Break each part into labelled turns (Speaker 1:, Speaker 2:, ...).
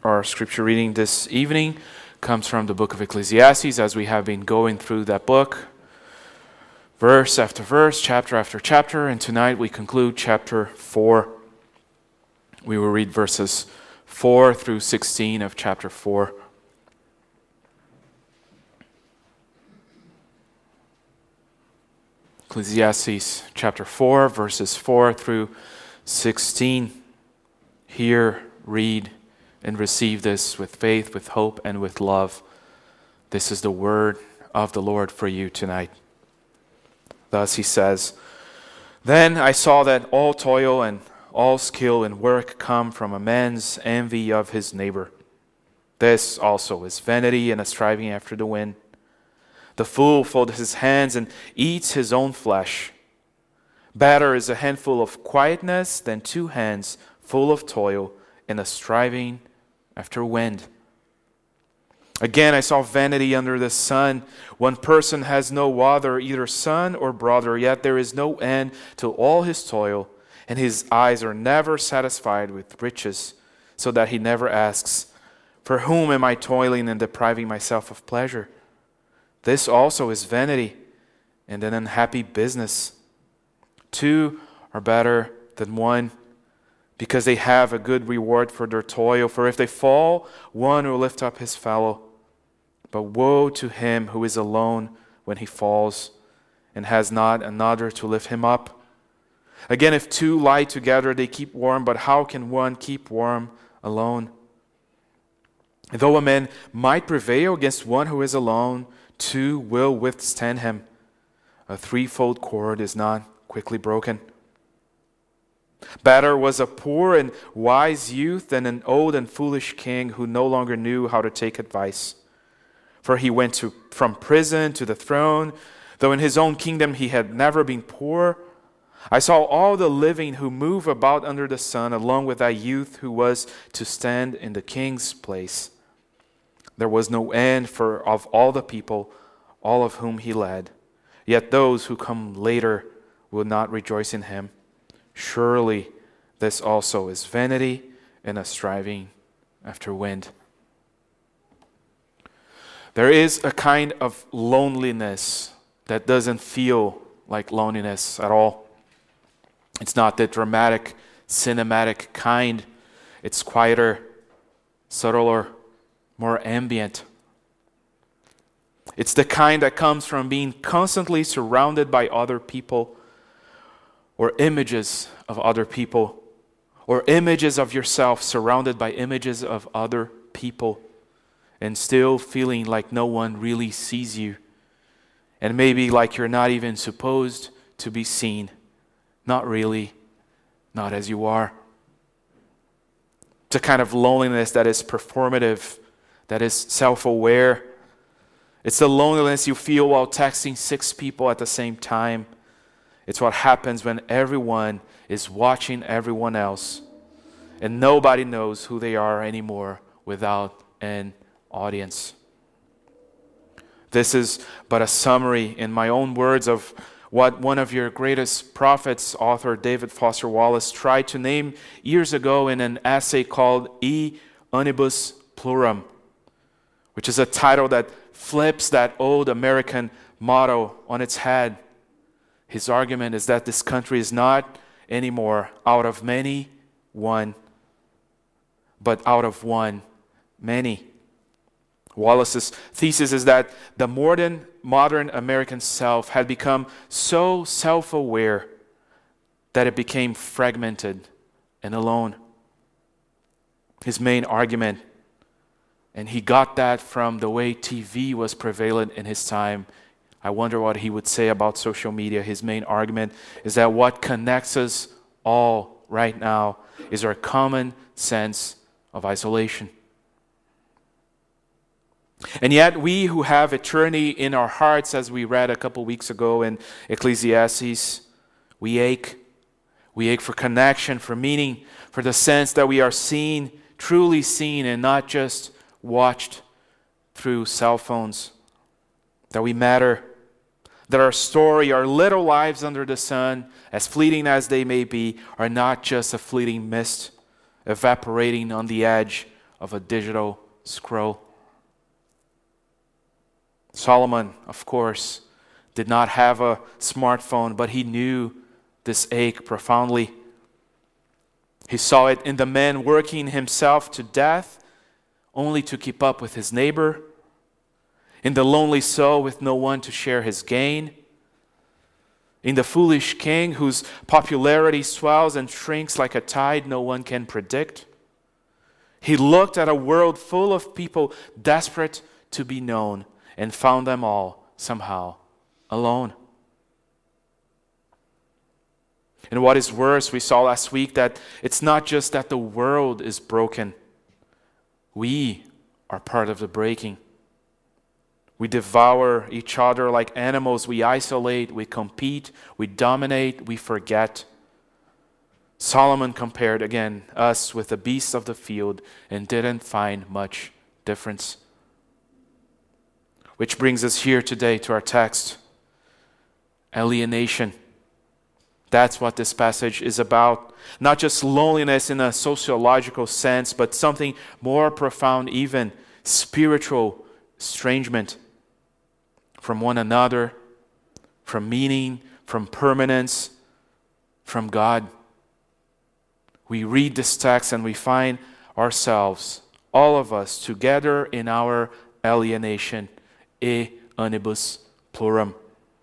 Speaker 1: Our scripture reading this evening comes from the book of Ecclesiastes, as we have been going through that book, verse after verse, chapter after chapter, and tonight we conclude chapter 4. We will read verses 4 through 16 of chapter 4. Ecclesiastes chapter 4, verses 4 through 16. Hear, read, and receive this with faith, with hope, and with love. This is the word of the Lord for you tonight. Thus he says, "Then I saw that all toil and all skill in work come from a man's envy of his neighbor. This also is vanity and a striving after the wind. The fool folds his hands and eats his own flesh. Better is a handful of quietness than 2 hands full of toil and a striving after wind. Again, I saw vanity under the sun. One person has no other, either son or brother, yet there is no end to all his toil, and his eyes are never satisfied with riches, so that he never asks, 'For whom am I toiling and depriving myself of pleasure?' This also is vanity and an unhappy business. 2 are better than 1, because they have a good reward for their toil. For if they fall, one will lift up his fellow. But woe to him who is alone when he falls, and has not another to lift him up. Again, if 2 lie together, they keep warm, but how can one keep warm alone? Though a man might prevail against one who is alone, 2 will withstand him. A 3-fold cord is not quickly broken. Better was a poor and wise youth than an old and foolish king who no longer knew how to take advice. For he went from prison to the throne, though in his own kingdom he had never been poor. I saw all the living who move about under the sun, along with that youth who was to stand in the king's place. There was no end of all the people, all of whom he led. Yet those who come later will not rejoice in him. Surely this also is vanity and a striving after wind." There is a kind of loneliness that doesn't feel like loneliness at all. It's not the dramatic, cinematic kind. It's quieter, subtler, more ambient. It's the kind that comes from being constantly surrounded by other people, or images of other people, or images of yourself surrounded by images of other people, and still feeling like no one really sees you, and maybe like you're not even supposed to be seen. Not really, not as you are. It's a kind of loneliness that is performative, that is self-aware. It's the loneliness you feel while texting 6 people at the same time. It's what happens when everyone is watching everyone else, and nobody knows who they are anymore without an audience. This is but a summary, in my own words, of what one of your greatest prophets, author David Foster Wallace, tried to name years ago in an essay called E Unibus Pluram, which is a title that flips that old American motto on its head. His argument is that this country is not anymore out of many, one, but out of one, many. Wallace's thesis is that the modern American self had become so self-aware that it became fragmented and alone. His main argument, and he got that from the way TV was prevalent in his time. I wonder what he would say about social media. His main argument is that what connects us all right now is our common sense of isolation. And yet we who have eternity in our hearts, as we read a couple weeks ago in Ecclesiastes, we ache. We ache for connection, for meaning, for the sense that we are seen, truly seen, and not just watched through cell phones. That we matter. That our story, our little lives under the sun, as fleeting as they may be, are not just a fleeting mist evaporating on the edge of a digital scroll. Solomon, of course, did not have a smartphone, but he knew this ache profoundly. He saw it in the man working himself to death only to keep up with his neighbor, in the lonely soul with no one to share his gain, in the foolish king whose popularity swells and shrinks like a tide no one can predict. He looked at a world full of people desperate to be known and found them all somehow alone. And what is worse, we saw last week that it's not just that the world is broken. We are part of the breaking. We devour each other like animals. We isolate, we compete, we dominate, we forget. Solomon compared, again, us with the beasts of the field and didn't find much difference. Which brings us here today to our text. Alienation. That's what this passage is about. Not just loneliness in a sociological sense, but something more profound, even spiritual estrangement from one another, from meaning, from permanence, from God. We read this text and we find ourselves, all of us, together in our alienation, e anibus pluram.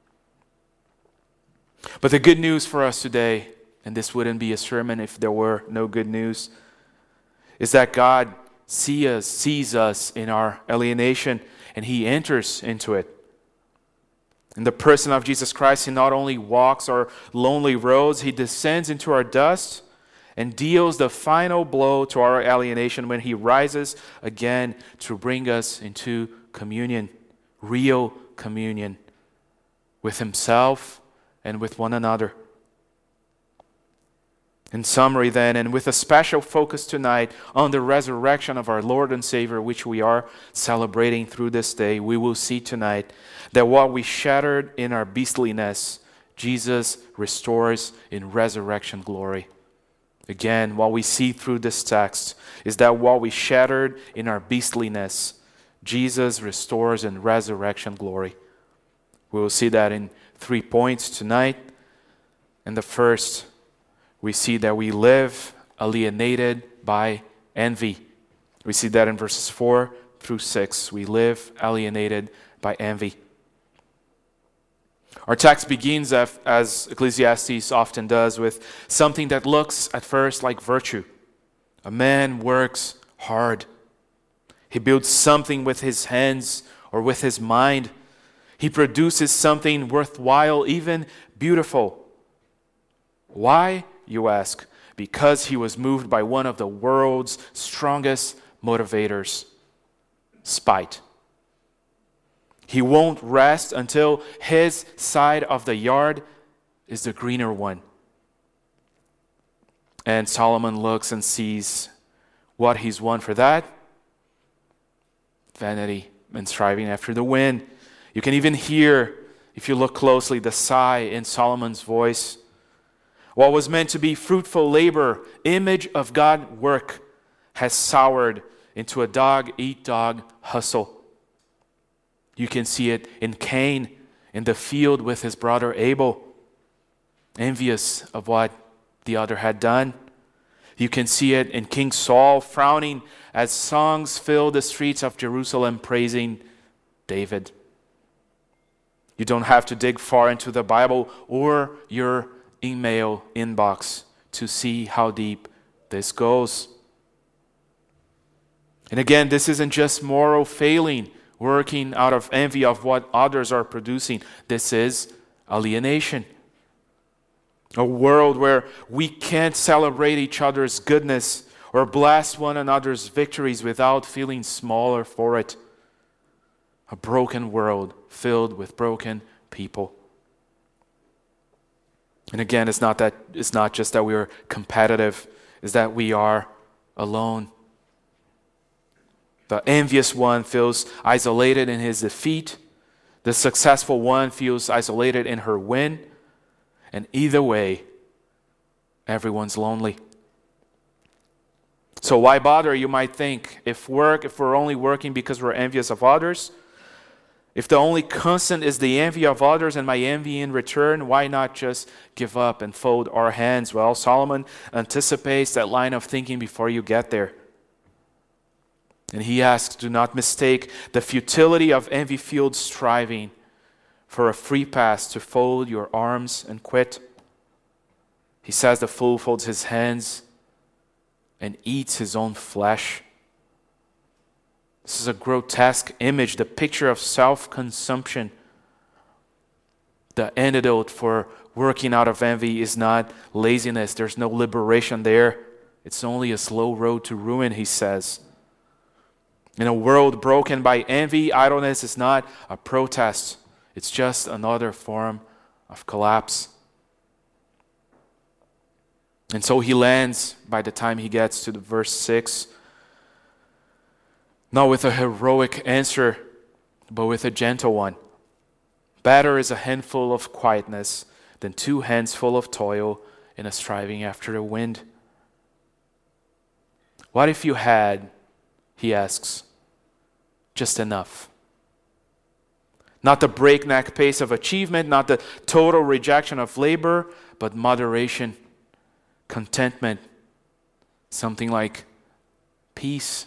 Speaker 1: But the good news for us today, and this wouldn't be a sermon if there were no good news, is that God sees us in our alienation, and He enters into it. In the person of Jesus Christ, He not only walks our lonely roads, He descends into our dust and deals the final blow to our alienation when He rises again to bring us into communion, real communion with Himself and with one another. In summary then, and with a special focus tonight on the resurrection of our Lord and Savior, which we are celebrating through this day, we will see tonight that what we shattered in our beastliness, Jesus restores in resurrection glory. Again, what we see through this text is that what we shattered in our beastliness, Jesus restores in resurrection glory. We will see that in 3 points tonight. And the first, we see that we live alienated by envy. We see that in verses 4 through 6. We live alienated by envy. Our text begins, as Ecclesiastes often does, with something that looks at first like virtue. A man works hard. He builds something with his hands or with his mind. He produces something worthwhile, even beautiful. Why, you ask? Because he was moved by one of the world's strongest motivators, spite. He won't rest until his side of the yard is the greener one. And Solomon looks and sees what he's won for that. Vanity and striving after the wind. You can even hear, if you look closely, the sigh in Solomon's voice. What was meant to be fruitful labor, image of God work, has soured into a dog-eat-dog hustle. You can see it in Cain in the field with his brother Abel, envious of what the other had done. You can see it in King Saul frowning as songs fill the streets of Jerusalem praising David. You don't have to dig far into the Bible or your email inbox to see how deep this goes. And again, this isn't just moral failing, working out of envy of what others are producing. This is alienation. A world where we can't celebrate each other's goodness or bless one another's victories without feeling smaller for it. A broken world filled with broken people. And again, it's not just that we are competitive, it's that we are alone. The envious one feels isolated in his defeat. The successful one feels isolated in her win. And either way, everyone's lonely. So why bother, you might think, if we're only working because we're envious of others? If the only constant is the envy of others and my envy in return, why not just give up and fold our hands? Well, Solomon anticipates that line of thinking before you get there. And he asks, do not mistake the futility of envy-fueled striving for a free pass to fold your arms and quit. He says the fool folds his hands and eats his own flesh. This is a grotesque image, the picture of self-consumption. The antidote for working out of envy is not laziness. There's no liberation there. It's only a slow road to ruin, he says. In a world broken by envy, idleness is not a protest. It's just another form of collapse. And so he lands, by the time he gets to the verse 6, not with a heroic answer, but with a gentle one. Better is a handful of quietness than 2 hands full of toil in a striving after the wind. What if you had, he asks, just enough? Not the breakneck pace of achievement, not the total rejection of labor, but moderation, contentment, something like peace.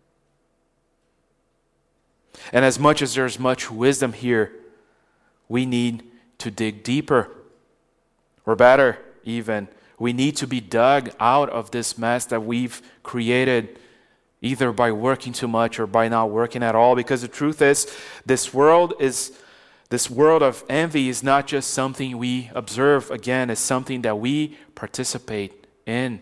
Speaker 1: And as much as there's much wisdom here, we need to dig deeper. Or better, even, we need to be dug out of this mess that we've created, either by working too much or by not working at all. Because the truth is, this world of envy is not just something we observe. Again, it's something that we participate in.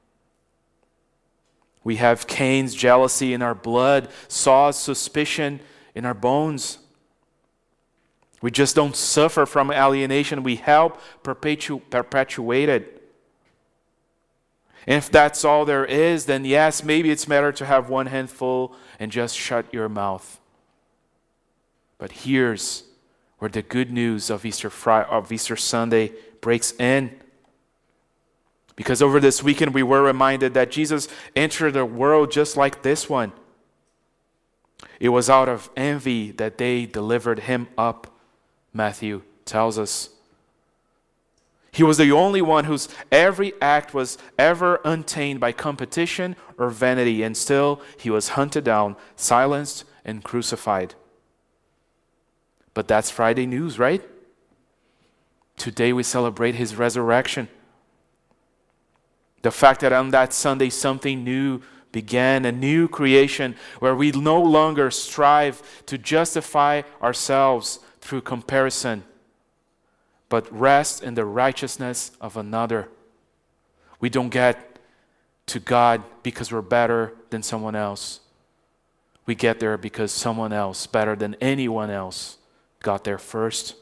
Speaker 1: We have Cain's jealousy in our blood, Saul's suspicion in our bones. We just don't suffer from alienation. We help perpetuate it. And if that's all there is, then yes, maybe it's better to have one handful and just shut your mouth. But here's where the good news of Easter Sunday breaks in. Because over this weekend we were reminded that Jesus entered a world just like this one. It was out of envy that they delivered him up, Matthew tells us. He was the only one whose every act was ever untainted by competition or vanity, and still he was hunted down, silenced, and crucified. But that's Friday news, right? Today we celebrate his resurrection. The fact that on that Sunday something new began, a new creation where we no longer strive to justify ourselves through comparison, but rest in the righteousness of another. We don't get to God because we're better than someone else. We get there because someone else, better than anyone else, got there first.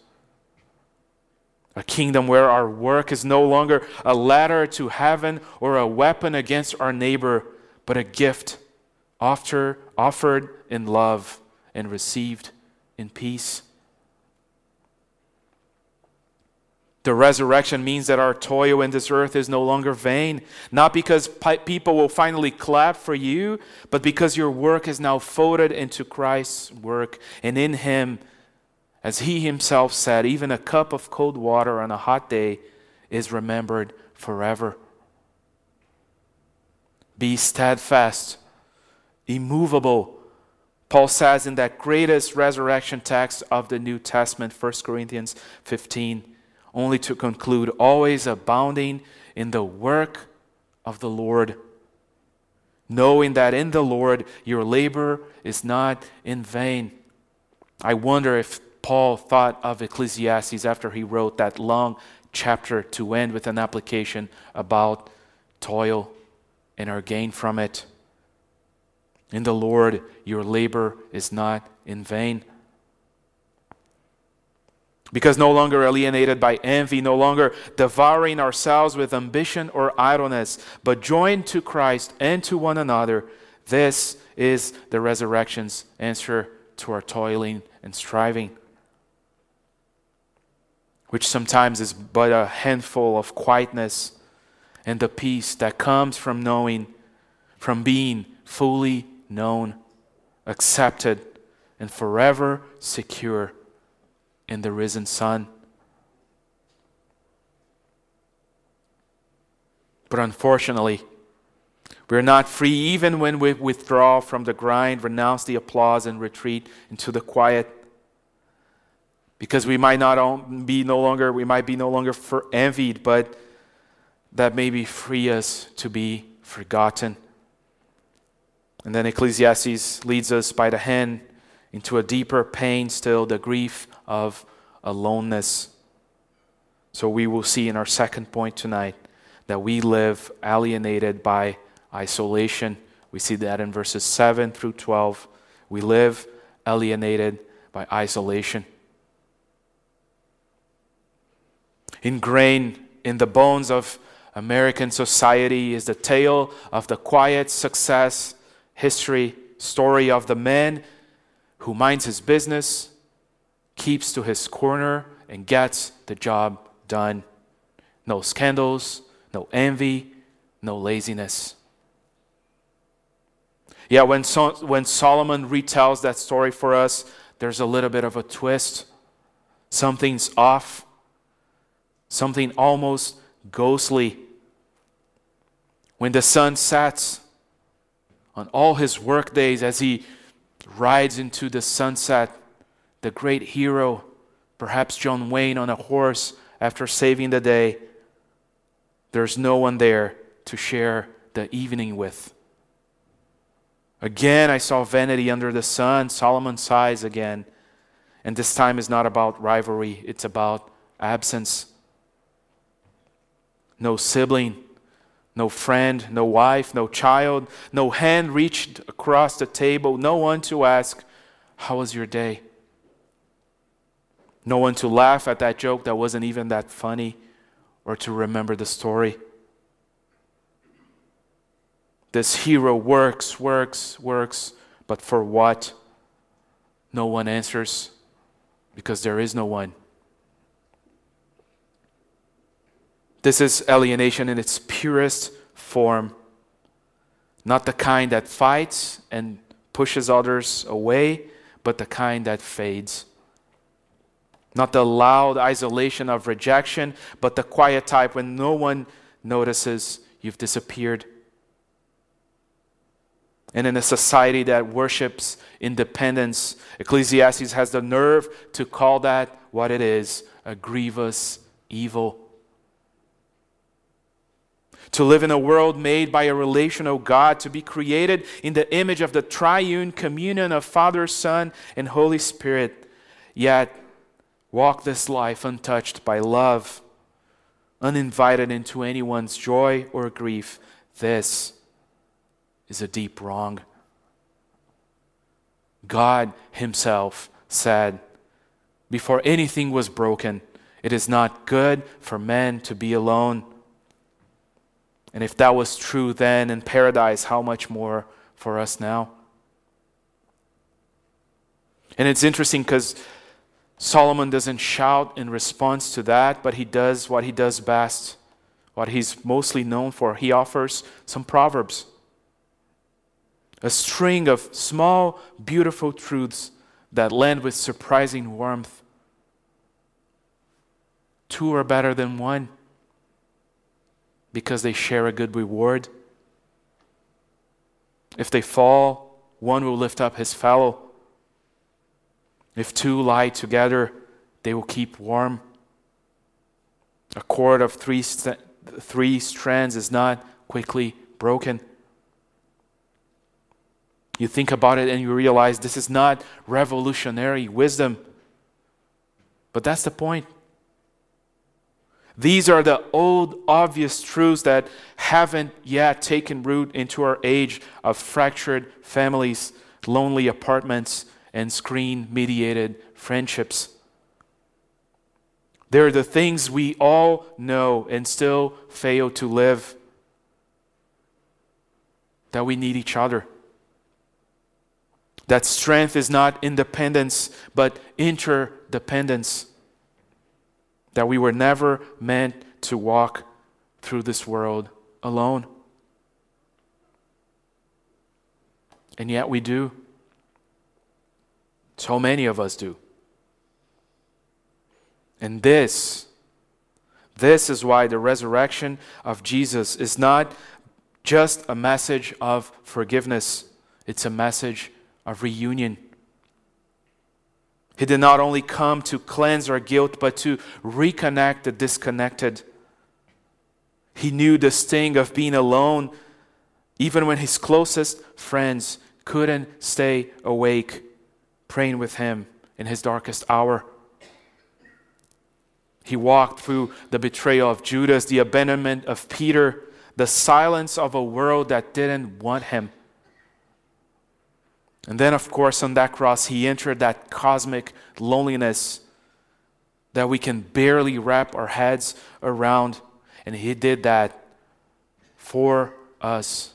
Speaker 1: A kingdom where our work is no longer a ladder to heaven or a weapon against our neighbor, but a gift offered in love and received in peace. The resurrection means that our toil in this earth is no longer vain, not because people will finally clap for you, but because your work is now folded into Christ's work, and in him, as he himself said, even a cup of cold water on a hot day is remembered forever. Be steadfast, immovable. Paul says in that greatest resurrection text of the New Testament, 1 Corinthians 15, only to conclude, always abounding in the work of the Lord, knowing that in the Lord your labor is not in vain. I wonder if Paul thought of Ecclesiastes after he wrote that long chapter to end with an application about toil and our gain from it. In the Lord, your labor is not in vain. Because no longer alienated by envy, no longer devouring ourselves with ambition or idleness, but joined to Christ and to one another, this is the resurrection's answer to our toiling and striving, which sometimes is but a handful of quietness and the peace that comes from knowing, from being fully known, accepted, and forever secure in the risen Son. But unfortunately, we're not free even when we withdraw from the grind, renounce the applause, and retreat into the quiet. Because we might be no longer envied, but that maybe free us to be forgotten. And then Ecclesiastes leads us by the hand into a deeper pain still, the grief of aloneness. So we will see in our second point tonight that we live alienated by isolation. We see that in verses 7 through 12. We live alienated by isolation. Ingrained in the bones of American society is the tale of the quiet success story of the man who minds his business, keeps to his corner, and gets the job done. No scandals, no envy, no laziness. Yeah, when Solomon retells that story for us, there's a little bit of a twist. Something's off. Something almost ghostly. When the sun sets on all his work days, as he rides into the sunset, the great hero, perhaps John Wayne on a horse after saving the day, there's no one there to share the evening with. Again, I saw vanity under the sun. Solomon sighs again. And this time is not about rivalry, it's about absence. No sibling, no friend, no wife, no child, no hand reached across the table, no one to ask, "How was your day?" No one to laugh at that joke that wasn't even that funny, or to remember the story. This hero works, but for what? No one answers, because there is no one. This is alienation in its purest form. Not the kind that fights and pushes others away, but the kind that fades. Not the loud isolation of rejection, but the quiet type when no one notices you've disappeared. And in a society that worships independence, Ecclesiastes has the nerve to call that what it is, a grievous evil. To live in a world made by a relational God, to be created in the image of the triune communion of Father, Son, and Holy Spirit, yet walk this life untouched by love, uninvited into anyone's joy or grief. This is a deep wrong. God Himself said, before anything was broken, it is not good for man to be alone. And if that was true then in paradise, how much more for us now? And it's interesting because Solomon doesn't shout in response to that, but he does what he does best, what he's mostly known for. He offers some proverbs, a string of small, beautiful truths that land with surprising warmth. Two are better than one, because they share a good reward. If they fall, one will lift up his fellow. If two lie together, they will keep warm. A cord of three strands is not quickly broken. You think about it and you realize this is not revolutionary wisdom. But that's the point. These are the old, obvious truths that haven't yet taken root into our age of fractured families, lonely apartments, and screen-mediated friendships. They're the things we all know and still fail to live. That we need each other. That strength is not independence, but interdependence. That we were never meant to walk through this world alone. And yet we do. So many of us do. And this is why the resurrection of Jesus is not just a message of forgiveness. It's a message of reunion. He did not only come to cleanse our guilt, but to reconnect the disconnected. He knew the sting of being alone, even when his closest friends couldn't stay awake, praying with him in his darkest hour. He walked through the betrayal of Judas, the abandonment of Peter, the silence of a world that didn't want him. And then, of course, on that cross, he entered that cosmic loneliness that we can barely wrap our heads around. And he did that for us,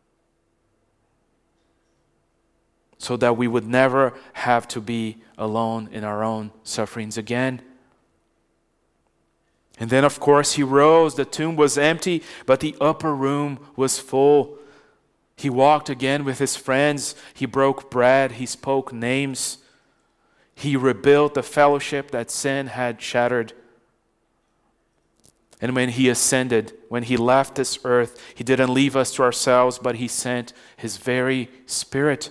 Speaker 1: so that we would never have to be alone in our own sufferings again. And then, of course, he rose. The tomb was empty, but the upper room was full. He walked again with his friends. He broke bread. He spoke names. He rebuilt the fellowship that sin had shattered. And when he ascended, when he left this earth, he didn't leave us to ourselves, but he sent his very Spirit.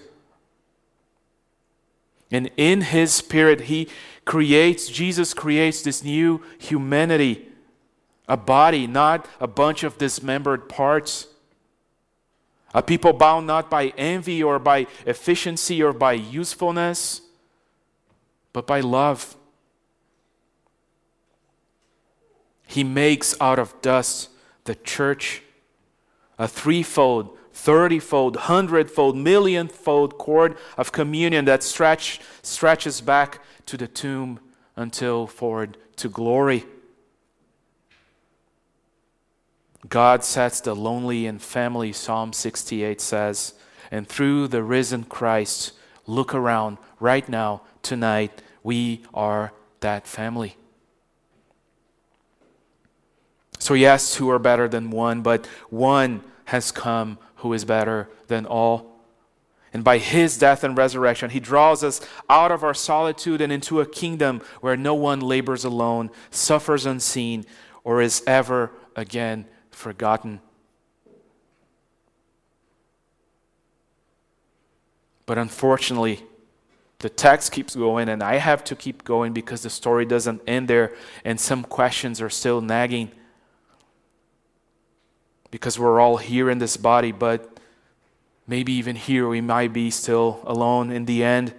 Speaker 1: And in his Spirit, Jesus creates this new humanity, a body, not a bunch of dismembered parts. A people bound not by envy or by efficiency or by usefulness, but by love. He makes out of dust the church, a threefold, 30-fold, 100-fold, million-fold cord of communion that stretches back to the tomb until forward to glory. God sets the lonely in family, Psalm 68 says, and through the risen Christ, look around right now, tonight, we are that family. So yes, two are better than one, but one has come who is better than all. And by his death and resurrection, he draws us out of our solitude and into a kingdom where no one labors alone, suffers unseen, or is ever again forgotten. But unfortunately, the text keeps going, and I have to keep going because the story doesn't end there, and some questions are still nagging. Because we're all here in this body, but maybe even here we might be still alone in the end.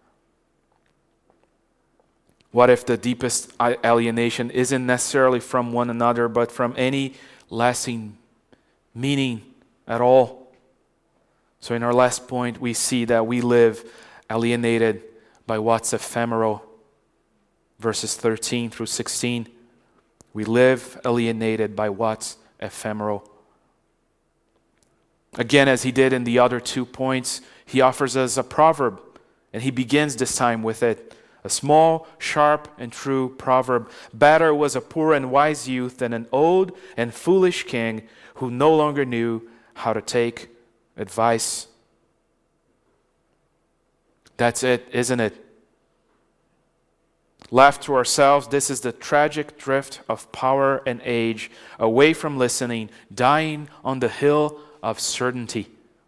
Speaker 1: What if the deepest alienation isn't necessarily from one another, but from any lasting meaning at all? So in our last point, we see that we live alienated by what's ephemeral. Verses 13 through 16. We live alienated by what's ephemeral. Again, as he did in the other 2 points, he offers us a proverb, and he begins this time with it. A small, sharp, and true proverb. Better was a poor and wise youth than an old and foolish king who no longer knew how to take advice. That's it, isn't it? Left to ourselves, this is the tragic drift of power and age, away from listening, dying on the hill of certainty.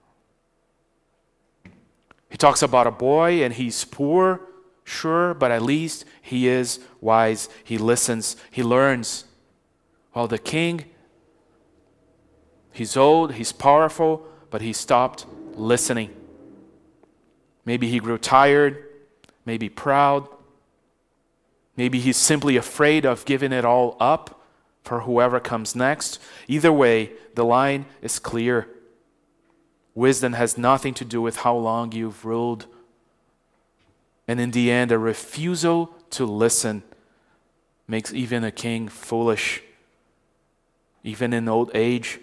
Speaker 1: He talks about a boy, and he's poor, sure, but at least he is wise. He listens, he learns. While the king, he's old, he's powerful, but he stopped listening. Maybe he grew tired, maybe proud. Maybe he's simply afraid of giving it all up for whoever comes next. Either way, the line is clear. Wisdom has nothing to do with how long you've ruled. And in the end, a refusal to listen makes even a king foolish, even in old age.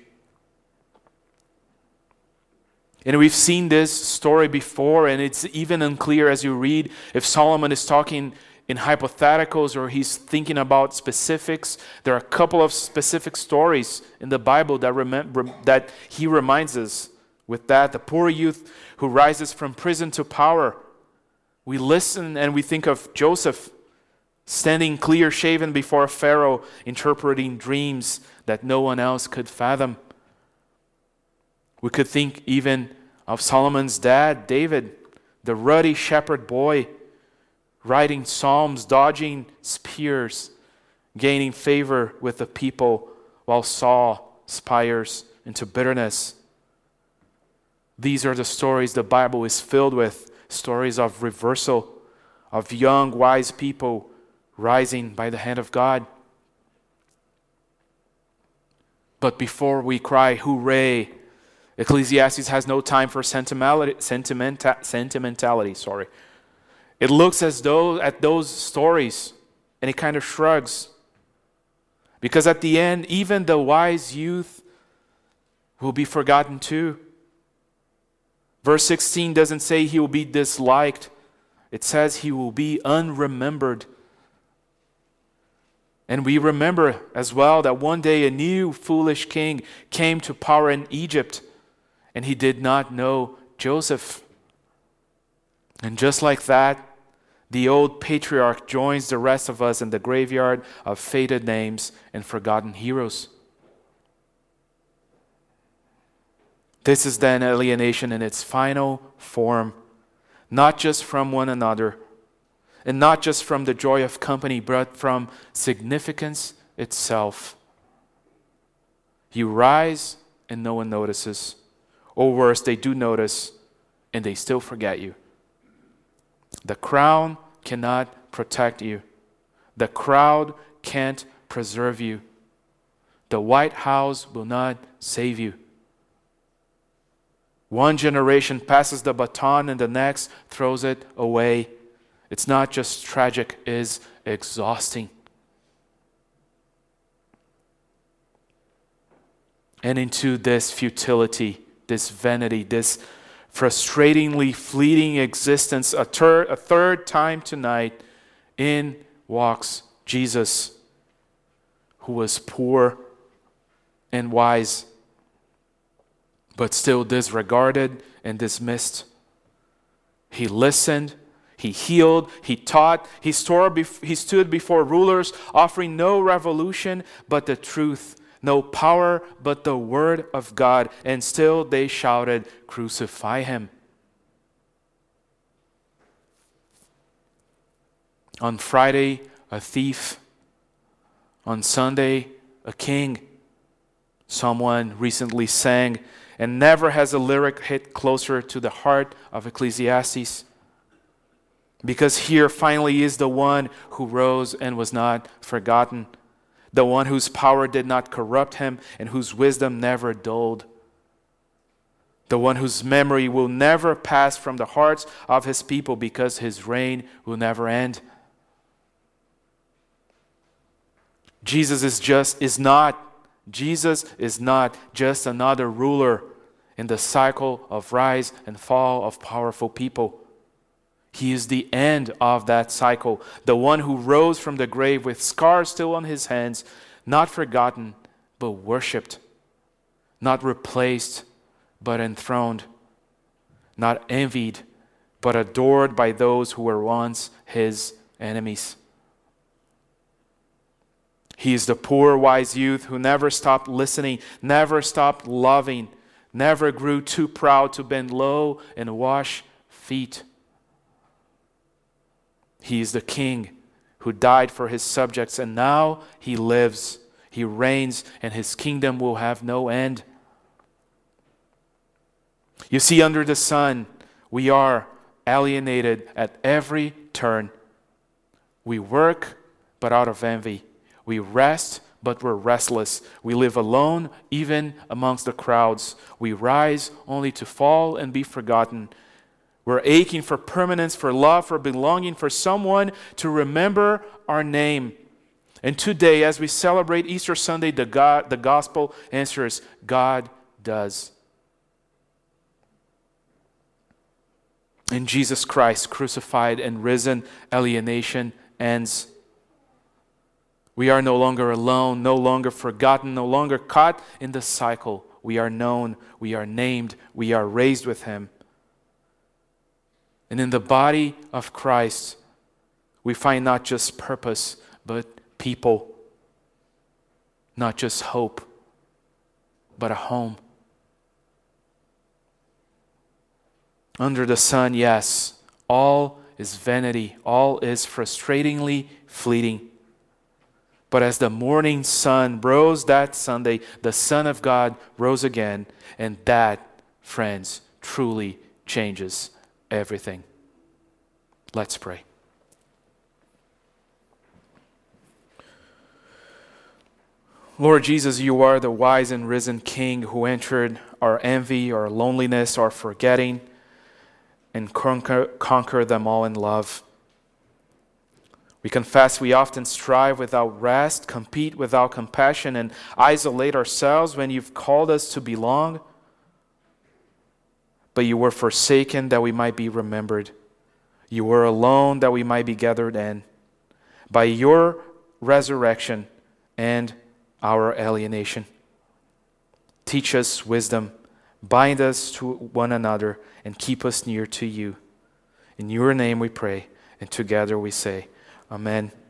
Speaker 1: And we've seen this story before, and it's even unclear as you read if Solomon is talking in hypotheticals or he's thinking about specifics. There are a couple of specific stories in the Bible that he reminds us with that, the poor youth who rises from prison to power. We listen and we think of Joseph standing clear-shaven before Pharaoh, interpreting dreams that no one else could fathom. We could think even of Solomon's dad, David, the ruddy shepherd boy, writing psalms, dodging spears, gaining favor with the people, while Saul spires into bitterness. These are the stories the Bible is filled with, stories of reversal, of young, wise people rising by the hand of God. But before we cry, hooray, Ecclesiastes has no time for sentimentality. It looks as though at those stories and it kind of shrugs. Because at the end, even the wise youth will be forgotten too. Verse 16 doesn't say he will be disliked. It says he will be unremembered. And we remember as well that one day a new foolish king came to power in Egypt, and he did not know Joseph. And just like that, the old patriarch joins the rest of us in the graveyard of faded names and forgotten heroes. This is then alienation in its final form, not just from one another, and not just from the joy of company, but from significance itself. You rise and no one notices. Or worse, they do notice and they still forget you. The crown cannot protect you. The crowd can't preserve you. The White House will not save you. One generation passes the baton and the next throws it away. It's not just tragic, it's exhausting. And into this futility, this vanity, this frustratingly fleeting existence, a third time tonight, in walks Jesus, who was poor and wise, but still disregarded and dismissed. He listened, he healed, he taught, he stood before rulers, offering no revolution but the truth, no power but the word of God, and still they shouted, "Crucify him." On Friday, a thief. On Sunday, a king. Someone recently sang, and never has a lyric hit closer to the heart of Ecclesiastes. Because here finally is the one who rose and was not forgotten, the one whose power did not corrupt him and whose wisdom never dulled, the one whose memory will never pass from the hearts of his people because his reign will never end. Jesus is not just another ruler in the cycle of rise and fall of powerful people. He is the end of that cycle, the one who rose from the grave with scars still on his hands, not forgotten, but worshipped, not replaced, but enthroned, not envied, but adored by those who were once his enemies. He is the poor, wise youth who never stopped listening, never stopped loving, never grew too proud to bend low and wash feet. He is the king who died for his subjects, and now he lives, he reigns, and his kingdom will have no end. You see, under the sun, we are alienated at every turn. We work, but out of envy. We rest, but we're restless. We live alone, even amongst the crowds. We rise only to fall and be forgotten. We're aching for permanence, for love, for belonging, for someone to remember our name. And today, as we celebrate Easter Sunday, the gospel answers, God does. In Jesus Christ, crucified and risen, alienation ends. We are no longer alone, no longer forgotten, no longer caught in the cycle. we are known, we are named, we are raised with him. And in the body of Christ, we find not just purpose, but people. Not just hope, but a home. Under the sun, yes, all is vanity, all is frustratingly fleeting. But as the morning sun rose that Sunday, the Son of God rose again, and that, friends, truly changes everything. Let's pray. Lord Jesus, you are the wise and risen King who entered our envy, our loneliness, our forgetting, and conquer them all in love. We confess we often strive without rest, compete without compassion, and isolate ourselves when you've called us to belong. But you were forsaken that we might be remembered. You were alone that we might be gathered in. By your resurrection and our alienation, teach us wisdom, bind us to one another, and keep us near to you. In your name we pray, and together we say, Amen.